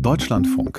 Deutschlandfunk.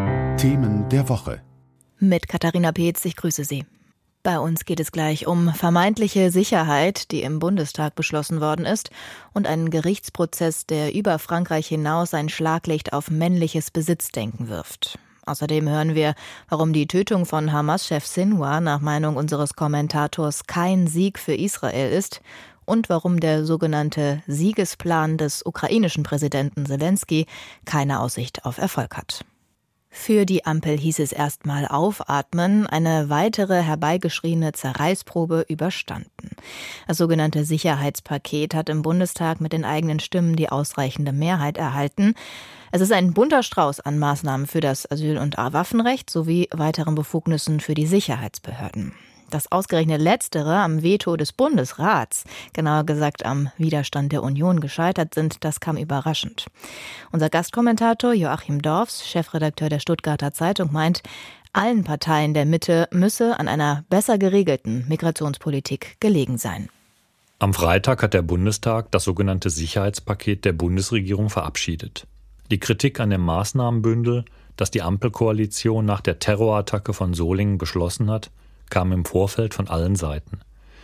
Themen der Woche. Mit Katharina Peetz, ich grüße Sie. Bei uns geht es gleich um vermeintliche Sicherheit, die im Bundestag beschlossen worden ist, und einen Gerichtsprozess, der über Frankreich hinaus ein Schlaglicht auf männliches Besitzdenken wirft. Außerdem hören wir, warum die Tötung von Hamas-Chef Sinwar nach Meinung unseres Kommentators kein Sieg für Israel ist und warum der sogenannte Siegesplan des ukrainischen Präsidenten Selenskyj keine Aussicht auf Erfolg hat. Für die Ampel hieß es erstmal aufatmen, eine weitere herbeigeschriene Zerreißprobe überstanden. Das sogenannte Sicherheitspaket hat im Bundestag mit den eigenen Stimmen die ausreichende Mehrheit erhalten. Es ist ein bunter Strauß an Maßnahmen für das Asyl- und Waffenrecht sowie weiteren Befugnissen für die Sicherheitsbehörden. Dass ausgerechnet Letztere am Veto des Bundesrats, genauer gesagt am Widerstand der Union, gescheitert sind, das kam überraschend. Unser Gastkommentator Joachim Dorfs, Chefredakteur der Stuttgarter Zeitung, meint, allen Parteien der Mitte müsse an einer besser geregelten Migrationspolitik gelegen sein. Am Freitag hat der Bundestag das sogenannte Sicherheitspaket der Bundesregierung verabschiedet. Die Kritik an dem Maßnahmenbündel, das die Ampelkoalition nach der Terrorattacke von Solingen beschlossen hat, kam im Vorfeld von allen Seiten.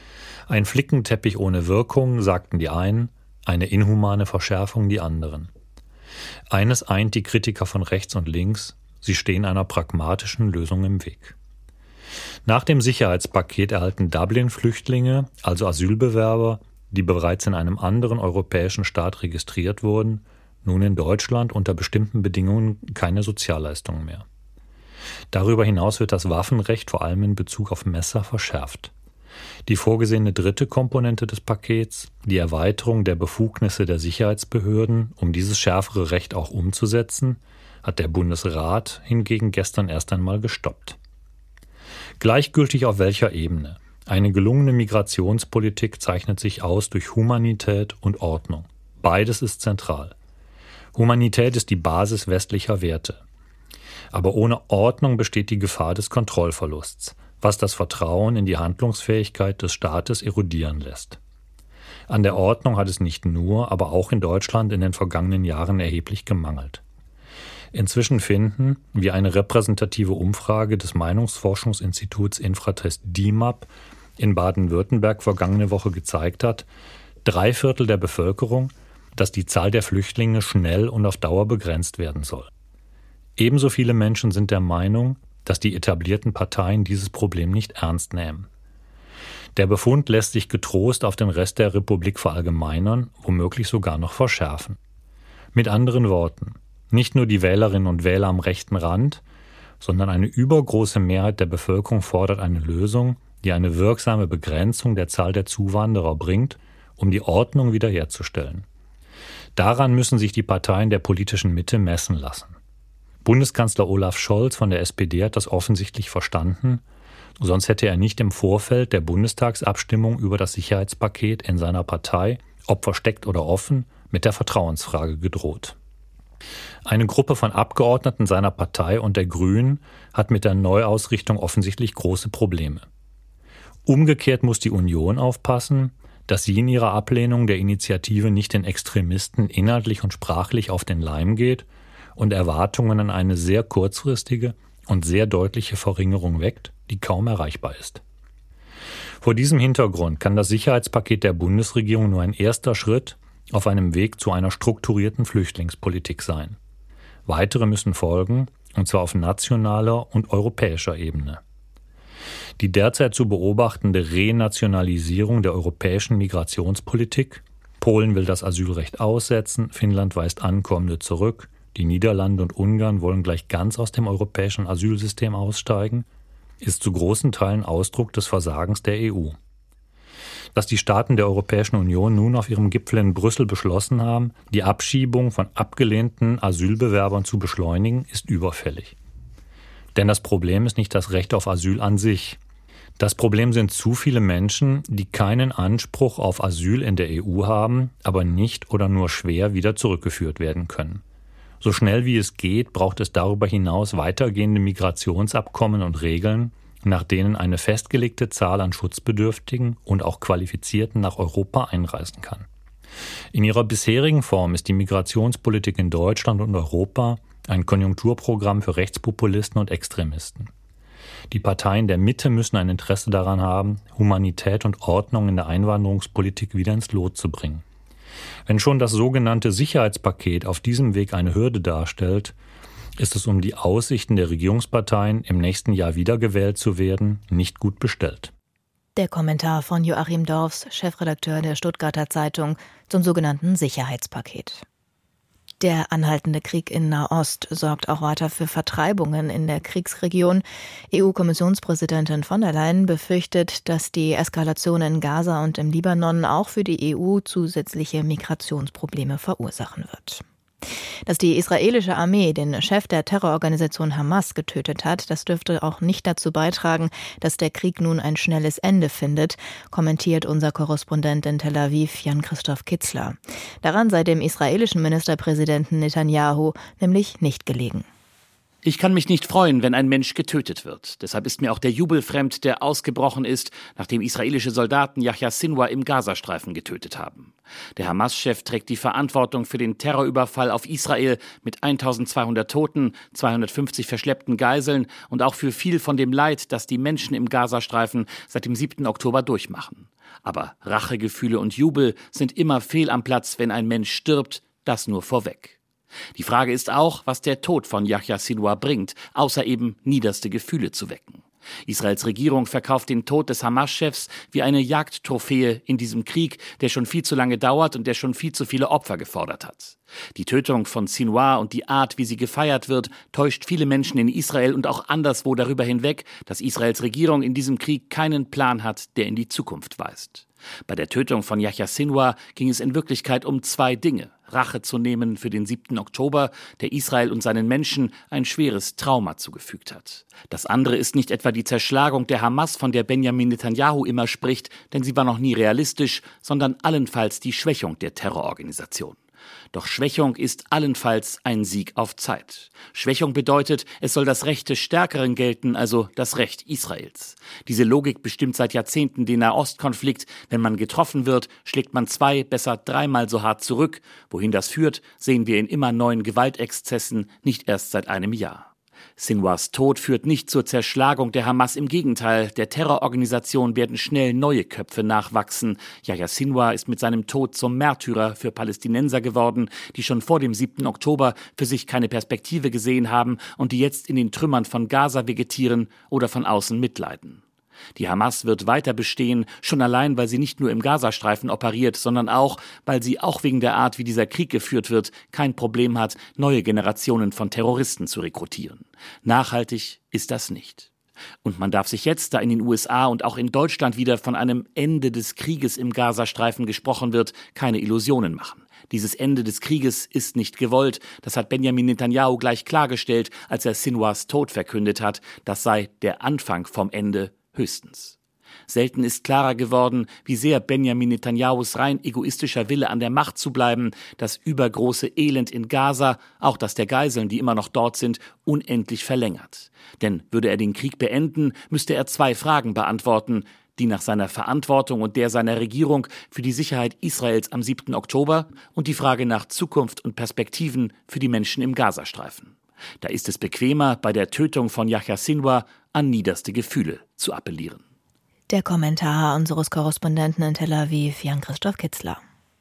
Ein Flickenteppich ohne Wirkung, sagten die einen, eine inhumane Verschärfung die anderen. Eines eint die Kritiker von rechts und links, sie stehen einer pragmatischen Lösung im Weg. Nach dem Sicherheitspaket erhalten Dublin-Flüchtlinge, also Asylbewerber, die bereits in einem anderen europäischen Staat registriert wurden, nun in Deutschland unter bestimmten Bedingungen keine Sozialleistungen mehr. Darüber hinaus wird das Waffenrecht vor allem in Bezug auf Messer verschärft. Die vorgesehene dritte Komponente des Pakets, die Erweiterung der Befugnisse der Sicherheitsbehörden, um dieses schärfere Recht auch umzusetzen, hat der Bundesrat hingegen gestern erst einmal gestoppt. Gleichgültig auf welcher Ebene. Eine gelungene Migrationspolitik zeichnet sich aus durch Humanität und Ordnung. Beides ist zentral. Humanität ist die Basis westlicher Werte. Aber ohne Ordnung besteht die Gefahr des Kontrollverlusts, was das Vertrauen in die Handlungsfähigkeit des Staates erodieren lässt. An der Ordnung hat es nicht nur, aber auch in Deutschland in den vergangenen Jahren erheblich gemangelt. Inzwischen finden, wie eine repräsentative Umfrage des Meinungsforschungsinstituts Infratest DIMAP in Baden-Württemberg vergangene Woche gezeigt hat, 3/4 der Bevölkerung, dass die Zahl der Flüchtlinge schnell und auf Dauer begrenzt werden soll. Ebenso viele Menschen sind der Meinung, dass die etablierten Parteien dieses Problem nicht ernst nehmen. Der Befund lässt sich getrost auf den Rest der Republik verallgemeinern, womöglich sogar noch verschärfen. Mit anderen Worten, nicht nur die Wählerinnen und Wähler am rechten Rand, sondern eine übergroße Mehrheit der Bevölkerung fordert eine Lösung, die eine wirksame Begrenzung der Zahl der Zuwanderer bringt, um die Ordnung wiederherzustellen. Daran müssen sich die Parteien der politischen Mitte messen lassen. Bundeskanzler Olaf Scholz von der SPD hat das offensichtlich verstanden, sonst hätte er nicht im Vorfeld der Bundestagsabstimmung über das Sicherheitspaket in seiner Partei, ob versteckt oder offen, mit der Vertrauensfrage gedroht. Eine Gruppe von Abgeordneten seiner Partei und der Grünen hat mit der Neuausrichtung offensichtlich große Probleme. Umgekehrt muss die Union aufpassen, dass sie in ihrer Ablehnung der Initiative nicht den Extremisten inhaltlich und sprachlich auf den Leim geht und Erwartungen an eine sehr kurzfristige und sehr deutliche Verringerung weckt, die kaum erreichbar ist. Vor diesem Hintergrund kann das Sicherheitspaket der Bundesregierung nur ein erster Schritt auf einem Weg zu einer strukturierten Flüchtlingspolitik sein. Weitere müssen folgen, und zwar auf nationaler und europäischer Ebene. Die derzeit zu beobachtende Renationalisierung der europäischen Migrationspolitik, Polen will das Asylrecht aussetzen, Finnland weist Ankommende zurück, die Niederlande und Ungarn wollen gleich ganz aus dem europäischen Asylsystem aussteigen, ist zu großen Teilen Ausdruck des Versagens der EU. Dass die Staaten der Europäischen Union nun auf ihrem Gipfel in Brüssel beschlossen haben, die Abschiebung von abgelehnten Asylbewerbern zu beschleunigen, ist überfällig. Denn das Problem ist nicht das Recht auf Asyl an sich. Das Problem sind zu viele Menschen, die keinen Anspruch auf Asyl in der EU haben, aber nicht oder nur schwer wieder zurückgeführt werden können. So schnell wie es geht, braucht es darüber hinaus weitergehende Migrationsabkommen und Regeln, nach denen eine festgelegte Zahl an Schutzbedürftigen und auch Qualifizierten nach Europa einreisen kann. In ihrer bisherigen Form ist die Migrationspolitik in Deutschland und Europa ein Konjunkturprogramm für Rechtspopulisten und Extremisten. Die Parteien der Mitte müssen ein Interesse daran haben, Humanität und Ordnung in der Einwanderungspolitik wieder ins Lot zu bringen. Wenn schon das sogenannte Sicherheitspaket auf diesem Weg eine Hürde darstellt, ist es um die Aussichten der Regierungsparteien, im nächsten Jahr wiedergewählt zu werden, nicht gut bestellt. Der Kommentar von Joachim Dorfs, Chefredakteur der Stuttgarter Zeitung, zum sogenannten Sicherheitspaket. Der anhaltende Krieg in Nahost sorgt auch weiter für Vertreibungen in der Kriegsregion. EU-Kommissionspräsidentin von der Leyen befürchtet, dass die Eskalation in Gaza und im Libanon auch für die EU zusätzliche Migrationsprobleme verursachen wird. Dass die israelische Armee den Chef der Terrororganisation Hamas getötet hat, das dürfte auch nicht dazu beitragen, dass der Krieg nun ein schnelles Ende findet, kommentiert unser Korrespondent in Tel Aviv, Jan-Christoph Kitzler. Daran sei dem israelischen Ministerpräsidenten Netanyahu nämlich nicht gelegen. Ich kann mich nicht freuen, wenn ein Mensch getötet wird. Deshalb ist mir auch der Jubel fremd, der ausgebrochen ist, nachdem israelische Soldaten Yahya Sinwar im Gazastreifen getötet haben. Der Hamas-Chef trägt die Verantwortung für den Terrorüberfall auf Israel mit 1200 Toten, 250 verschleppten Geiseln und auch für viel von dem Leid, das die Menschen im Gazastreifen seit dem 7. Oktober durchmachen. Aber Rachegefühle und Jubel sind immer fehl am Platz, wenn ein Mensch stirbt, das nur vorweg. Die Frage ist auch, was der Tod von Yahya Sinwar bringt, außer eben niederste Gefühle zu wecken. Israels Regierung verkauft den Tod des Hamas-Chefs wie eine Jagdtrophäe in diesem Krieg, der schon viel zu lange dauert und der schon viel zu viele Opfer gefordert hat. Die Tötung von Sinwar und die Art, wie sie gefeiert wird, täuscht viele Menschen in Israel und auch anderswo darüber hinweg, dass Israels Regierung in diesem Krieg keinen Plan hat, der in die Zukunft weist. Bei der Tötung von Yahya Sinwar ging es in Wirklichkeit um zwei Dinge: Rache zu nehmen für den 7. Oktober, der Israel und seinen Menschen ein schweres Trauma zugefügt hat. Das andere ist nicht etwa die Zerschlagung der Hamas, von der Benjamin Netanyahu immer spricht, denn sie war noch nie realistisch, sondern allenfalls die Schwächung der Terrororganisation. Doch Schwächung ist allenfalls ein Sieg auf Zeit. Schwächung bedeutet, es soll das Recht des Stärkeren gelten, also das Recht Israels. Diese Logik bestimmt seit Jahrzehnten den Nahostkonflikt. Wenn man getroffen wird, schlägt man 2, besser 3-mal so hart zurück. Wohin das führt, sehen wir in immer neuen Gewaltexzessen, nicht erst seit einem Jahr. Sinwars Tod führt nicht zur Zerschlagung der Hamas, im Gegenteil, der Terrororganisation werden schnell neue Köpfe nachwachsen. Yahya Sinwar ist mit seinem Tod zum Märtyrer für Palästinenser geworden, die schon vor dem 7. Oktober für sich keine Perspektive gesehen haben und die jetzt in den Trümmern von Gaza vegetieren oder von außen mitleiden. Die Hamas wird weiter bestehen, schon allein, weil sie nicht nur im Gazastreifen operiert, sondern auch, weil sie auch wegen der Art, wie dieser Krieg geführt wird, kein Problem hat, neue Generationen von Terroristen zu rekrutieren. Nachhaltig ist das nicht. Und man darf sich jetzt, da in den USA und auch in Deutschland wieder von einem Ende des Krieges im Gazastreifen gesprochen wird, keine Illusionen machen. Dieses Ende des Krieges ist nicht gewollt. Das hat Benjamin Netanyahu gleich klargestellt, als er Sinwars Tod verkündet hat. Das sei der Anfang vom Ende. Höchstens. Selten ist klarer geworden, wie sehr Benjamin Netanyahus rein egoistischer Wille an der Macht zu bleiben, das übergroße Elend in Gaza, auch das der Geiseln, die immer noch dort sind, unendlich verlängert. Denn würde er den Krieg beenden, müsste er 2 Fragen beantworten, die nach seiner Verantwortung und der seiner Regierung für die Sicherheit Israels am 7. Oktober und die Frage nach Zukunft und Perspektiven für die Menschen im Gazastreifen. Da ist es bequemer, bei der Tötung von Yahya Sinwar an niederste Gefühle zu appellieren. Der Kommentar unseres Korrespondenten in Tel Aviv, Jan-Christoph Kitzler.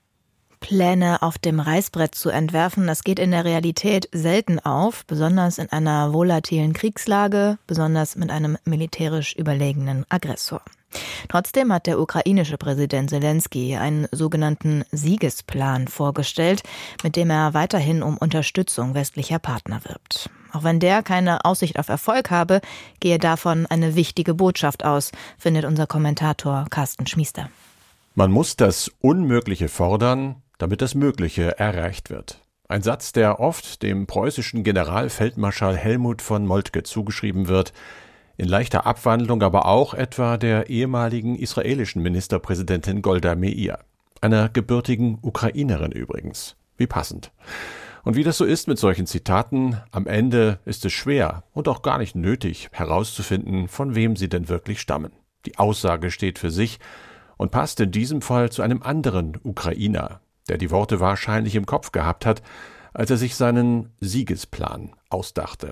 Pläne auf dem Reißbrett zu entwerfen, das geht in der Realität selten auf, besonders in einer volatilen Kriegslage, besonders mit einem militärisch überlegenen Aggressor. Trotzdem hat der ukrainische Präsident Selenskyj einen sogenannten Siegesplan vorgestellt, mit dem er weiterhin um Unterstützung westlicher Partner wirbt. Auch wenn der keine Aussicht auf Erfolg habe, gehe davon eine wichtige Botschaft aus, findet unser Kommentator Carsten Schmiester. Man muss das Unmögliche fordern, damit das Mögliche erreicht wird. Ein Satz, der oft dem preußischen Generalfeldmarschall Helmut von Moltke zugeschrieben wird, in leichter Abwandlung aber auch etwa der ehemaligen israelischen Ministerpräsidentin Golda Meir, einer gebürtigen Ukrainerin übrigens. Wie passend. Und wie das so ist mit solchen Zitaten, am Ende ist es schwer und auch gar nicht nötig herauszufinden, von wem sie denn wirklich stammen. Die Aussage steht für sich und passt in diesem Fall zu einem anderen Ukrainer, der die Worte wahrscheinlich im Kopf gehabt hat, als er sich seinen Siegesplan ausdachte.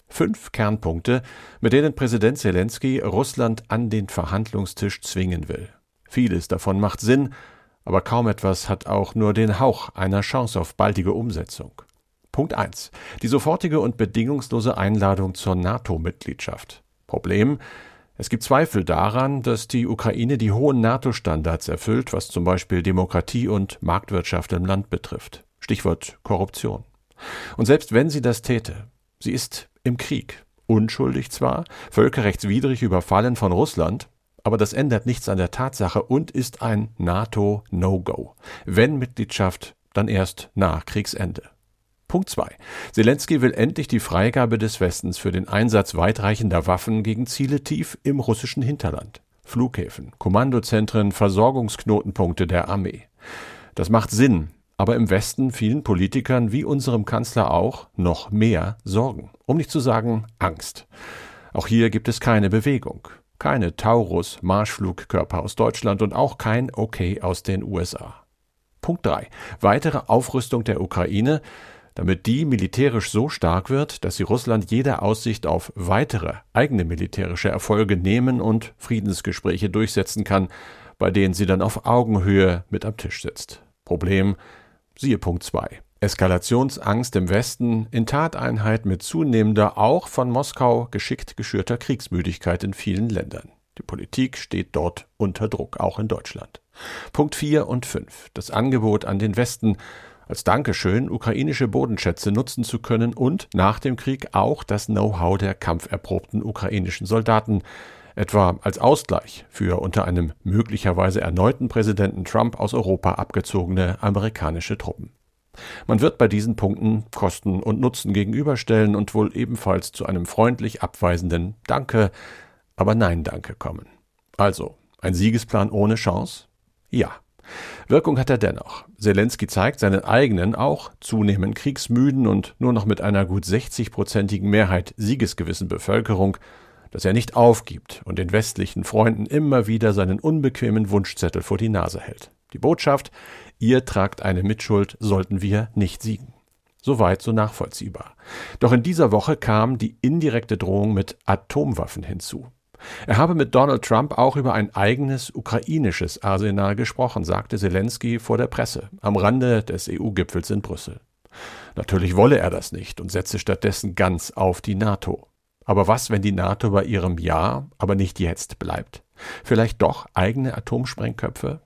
5 Kernpunkte, mit denen Präsident Selenskyj Russland an den Verhandlungstisch zwingen will. Vieles davon macht Sinn, aber kaum etwas hat auch nur den Hauch einer Chance auf baldige Umsetzung. Punkt 1. Die sofortige und bedingungslose Einladung zur NATO-Mitgliedschaft. Problem: Es gibt Zweifel daran, dass die Ukraine die hohen NATO-Standards erfüllt, was zum Beispiel Demokratie und Marktwirtschaft im Land betrifft. Stichwort Korruption. Und selbst wenn sie das täte, sie ist im Krieg. Unschuldig zwar, völkerrechtswidrig überfallen von Russland, aber das ändert nichts an der Tatsache und ist ein NATO-No-Go. Wenn Mitgliedschaft, dann erst nach Kriegsende. Punkt 2. Selenskyj will endlich die Freigabe des Westens für den Einsatz weitreichender Waffen gegen Ziele tief im russischen Hinterland. Flughäfen, Kommandozentren, Versorgungsknotenpunkte der Armee. Das macht Sinn, aber im Westen vielen Politikern, wie unserem Kanzler auch, noch mehr Sorgen. Um nicht zu sagen Angst. Auch hier gibt es keine Bewegung. Keine Taurus-Marschflugkörper aus Deutschland und auch kein Okay aus den USA. Punkt 3. Weitere Aufrüstung der Ukraine, damit die militärisch so stark wird, dass sie Russland jede Aussicht auf weitere eigene militärische Erfolge nehmen und Friedensgespräche durchsetzen kann, bei denen sie dann auf Augenhöhe mit am Tisch sitzt. Problem: siehe Punkt 2. Eskalationsangst im Westen in Tateinheit mit zunehmender, auch von Moskau geschickt geschürter Kriegsmüdigkeit in vielen Ländern. Die Politik steht dort unter Druck, auch in Deutschland. Punkt 4 und 5. Das Angebot an den Westen, als Dankeschön ukrainische Bodenschätze nutzen zu können und nach dem Krieg auch das Know-how der kampferprobten ukrainischen Soldaten, etwa als Ausgleich für unter einem möglicherweise erneuten Präsidenten Trump aus Europa abgezogene amerikanische Truppen. Man wird bei diesen Punkten Kosten und Nutzen gegenüberstellen und wohl ebenfalls zu einem freundlich abweisenden Danke, aber nein Danke kommen. Also, ein Siegesplan ohne Chance? Ja. Wirkung hat er dennoch. Selenskyj zeigt seinen eigenen, auch zunehmend kriegsmüden und nur noch mit einer gut 60-prozentigen Mehrheit siegesgewissen Bevölkerung, dass er nicht aufgibt und den westlichen Freunden immer wieder seinen unbequemen Wunschzettel vor die Nase hält. Die Botschaft: Ihr tragt eine Mitschuld, sollten wir nicht siegen. Soweit so nachvollziehbar. Doch in dieser Woche kam die indirekte Drohung mit Atomwaffen hinzu. Er habe mit Donald Trump auch über ein eigenes ukrainisches Arsenal gesprochen, sagte Selenskyj vor der Presse am Rande des EU-Gipfels in Brüssel. Natürlich wolle er das nicht und setze stattdessen ganz auf die NATO. Aber was, wenn die NATO bei ihrem Ja, aber nicht jetzt bleibt? Vielleicht doch eigene Atomsprengköpfe?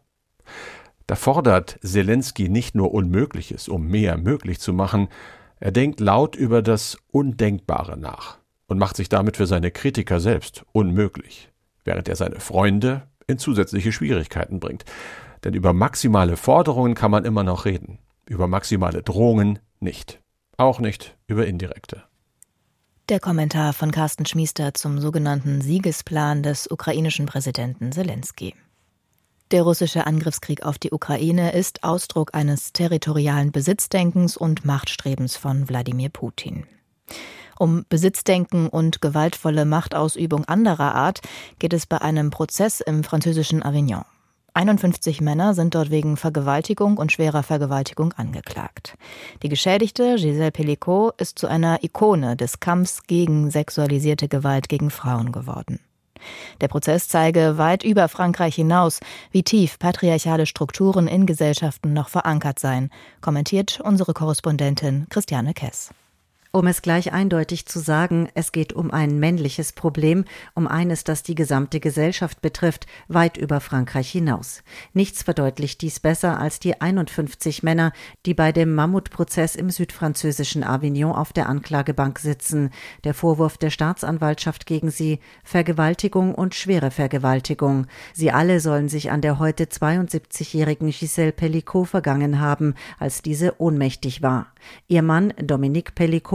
Da fordert Selenskyj nicht nur Unmögliches, um mehr möglich zu machen, er denkt laut über das Undenkbare nach und macht sich damit für seine Kritiker selbst unmöglich, während er seine Freunde in zusätzliche Schwierigkeiten bringt. Denn über maximale Forderungen kann man immer noch reden, über maximale Drohungen nicht, auch nicht über indirekte. Der Kommentar von Carsten Schmiester zum sogenannten Siegesplan des ukrainischen Präsidenten Selenskyj. Der russische Angriffskrieg auf die Ukraine ist Ausdruck eines territorialen Besitzdenkens und Machtstrebens von Wladimir Putin. Um Besitzdenken und gewaltvolle Machtausübung anderer Art geht es bei einem Prozess im französischen Avignon. 51 Männer sind dort wegen Vergewaltigung und schwerer Vergewaltigung angeklagt. Die Geschädigte, Gisèle Pelicot, ist zu einer Ikone des Kampfs gegen sexualisierte Gewalt gegen Frauen geworden. Der Prozess zeige weit über Frankreich hinaus, wie tief patriarchale Strukturen in Gesellschaften noch verankert seien, kommentiert unsere Korrespondentin Christiane Kess. Um es gleich eindeutig zu sagen, es geht um ein männliches Problem, um eines, das die gesamte Gesellschaft betrifft, weit über Frankreich hinaus. Nichts verdeutlicht dies besser als die 51 Männer, die bei dem Mammutprozess im südfranzösischen Avignon auf der Anklagebank sitzen. Der Vorwurf der Staatsanwaltschaft gegen sie: Vergewaltigung und schwere Vergewaltigung. Sie alle sollen sich an der heute 72-jährigen Gisèle Pelicot vergangen haben, als diese ohnmächtig war. Ihr Mann, Dominique Pelicot,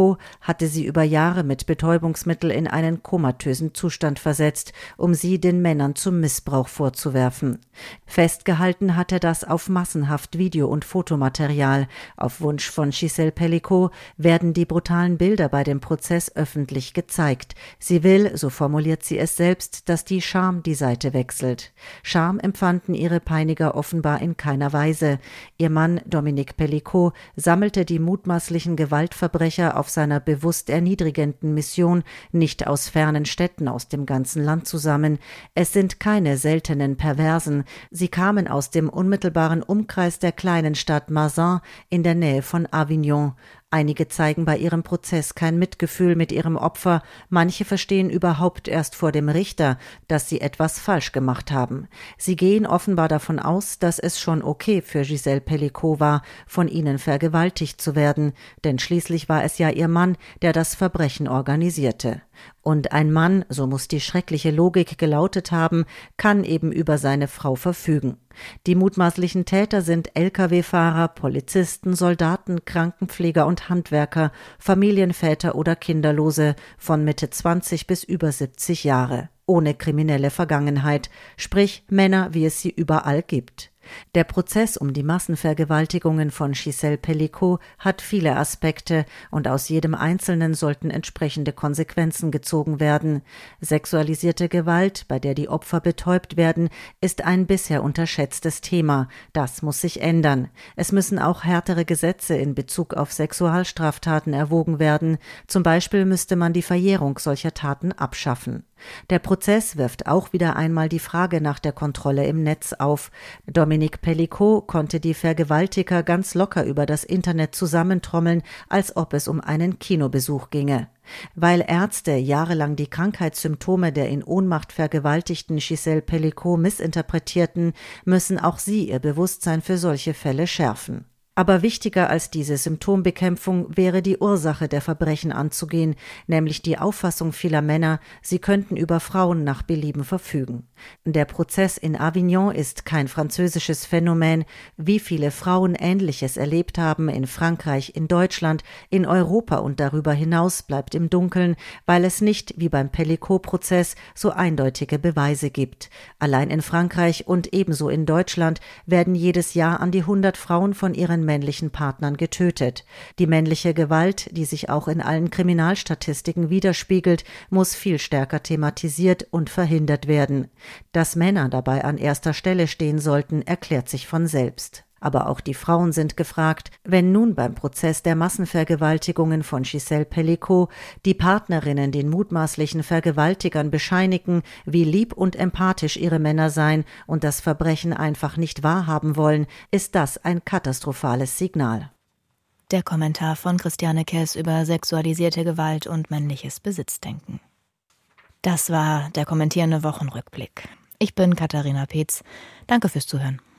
Pellicot hatte sie über Jahre mit Betäubungsmittel in einen komatösen Zustand versetzt, um sie den Männern zum Missbrauch vorzuwerfen. Festgehalten hat er das auf massenhaft Video- und Fotomaterial. Auf Wunsch von Gisèle Pellicot werden die brutalen Bilder bei dem Prozess öffentlich gezeigt. Sie will, so formuliert sie es selbst, dass die Scham die Seite wechselt. Scham empfanden ihre Peiniger offenbar in keiner Weise. Ihr Mann Dominique Pellicot sammelte die mutmaßlichen Gewaltverbrecher auf seiner bewusst erniedrigenden Mission nicht aus fernen Städten aus dem ganzen Land zusammen. Es sind keine seltenen Perversen. Sie kamen aus dem unmittelbaren Umkreis der kleinen Stadt Mazan in der Nähe von Avignon. Einige zeigen bei ihrem Prozess kein Mitgefühl mit ihrem Opfer, manche verstehen überhaupt erst vor dem Richter, dass sie etwas falsch gemacht haben. Sie gehen offenbar davon aus, dass es schon okay für Gisèle Pellicot war, von ihnen vergewaltigt zu werden, denn schließlich war es ja ihr Mann, der das Verbrechen organisierte. Und ein Mann, so muss die schreckliche Logik gelautet haben, kann eben über seine Frau verfügen. Die mutmaßlichen Täter sind Lkw-Fahrer, Polizisten, Soldaten, Krankenpfleger und Handwerker, Familienväter oder Kinderlose von Mitte 20 bis über 70 Jahre, ohne kriminelle Vergangenheit, sprich Männer, wie es sie überall gibt. Der Prozess um die Massenvergewaltigungen von Gisèle Pellicot hat viele Aspekte und aus jedem Einzelnen sollten entsprechende Konsequenzen gezogen werden. Sexualisierte Gewalt, bei der die Opfer betäubt werden, ist ein bisher unterschätztes Thema. Das muss sich ändern. Es müssen auch härtere Gesetze in Bezug auf Sexualstraftaten erwogen werden. Zum Beispiel müsste man die Verjährung solcher Taten abschaffen. Der Prozess wirft auch wieder einmal die Frage nach der Kontrolle im Netz auf. Dominique Pellicot konnte die Vergewaltiger ganz locker über das Internet zusammentrommeln, als ob es um einen Kinobesuch ginge. Weil Ärzte jahrelang die Krankheitssymptome der in Ohnmacht vergewaltigten Gisèle Pellicot missinterpretierten, müssen auch sie ihr Bewusstsein für solche Fälle schärfen. Aber wichtiger als diese Symptombekämpfung wäre die Ursache der Verbrechen anzugehen, nämlich die Auffassung vieler Männer, sie könnten über Frauen nach Belieben verfügen. Der Prozess in Avignon ist kein französisches Phänomen. Wie viele Frauen Ähnliches erlebt haben in Frankreich, in Deutschland, in Europa und darüber hinaus bleibt im Dunkeln, weil es nicht, wie beim Pellicot-Prozess, so eindeutige Beweise gibt. Allein in Frankreich und ebenso in Deutschland werden jedes Jahr an die 100 Frauen von ihren männlichen Partnern getötet. Die männliche Gewalt, die sich auch in allen Kriminalstatistiken widerspiegelt, muss viel stärker thematisiert und verhindert werden. Dass Männer dabei an erster Stelle stehen sollten, erklärt sich von selbst. Aber auch die Frauen sind gefragt, wenn nun beim Prozess der Massenvergewaltigungen von Gisèle Pellicot die Partnerinnen den mutmaßlichen Vergewaltigern bescheinigen, wie lieb und empathisch ihre Männer seien und das Verbrechen einfach nicht wahrhaben wollen, ist das ein katastrophales Signal. Der Kommentar von Christiane Kess über sexualisierte Gewalt und männliches Besitzdenken. Das war der kommentierende Wochenrückblick. Ich bin Katharina Peetz. Danke fürs Zuhören.